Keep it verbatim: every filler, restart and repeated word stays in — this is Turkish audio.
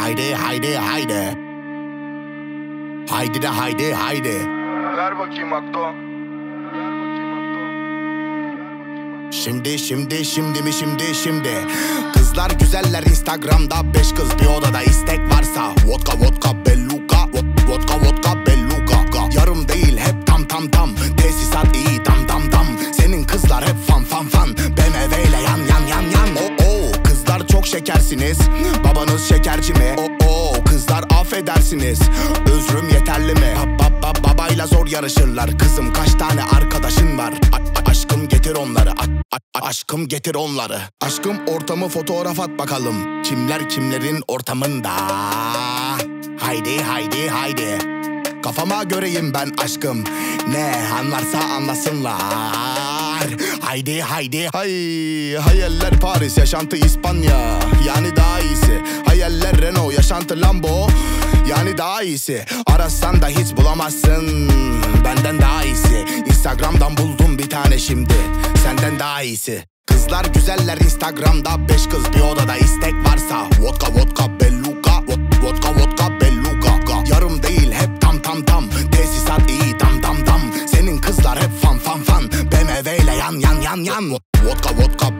Haydi haydi haydi. Haydi de haydi haydi. Ver bakayım Akdo. Şimdi şimdi şimdi mi şimdi şimdi. Kızlar güzeller Instagram'da, beş kız bir odada, istek varsa vodka vodka belluka, vodka vodka belluka. Yarım değil hep tam tam tam, tesisat iyi dam dam dam. Senin kızlar hep fan fan fan, B M W ile yan yan yan yan. Oh oh, kızlar çok şekersiniz, babanız şekerci mi? Oh oh, kızlar affedersiniz, özrüm yeterli mi? Ba, ba, ba, babayla zor yarışırlar. Kızım kaç tane arkadaşın var? A, aşkım getir onları, a, a, aşkım getir onları. Aşkım ortamı fotoğraf at bakalım, kimler kimlerin ortamında. Haydi haydi haydi. Kafama göreyim ben aşkım, ne anlarsa anlasınlar. Haydi haydi hay. Hayaller Paris, yaşantı İspanya, yani daha iyisi. Hayaller Renault, yaşantı Lambo, yani daha iyisi. Arasan da hiç bulamazsın, benden daha iyisi. Instagram'dan buldum bir tane şimdi, senden daha iyisi. Kızlar güzeller Instagram'da, beş kız bir odada, istek varsa vodka vodka belluka, vodka vodka belluka. Yarım değil hep tam tam tam, tesisat iyi dam dam dam. Senin kızlar hep fan fan fan, B M W ile yan yan yan yan. Vodka vodka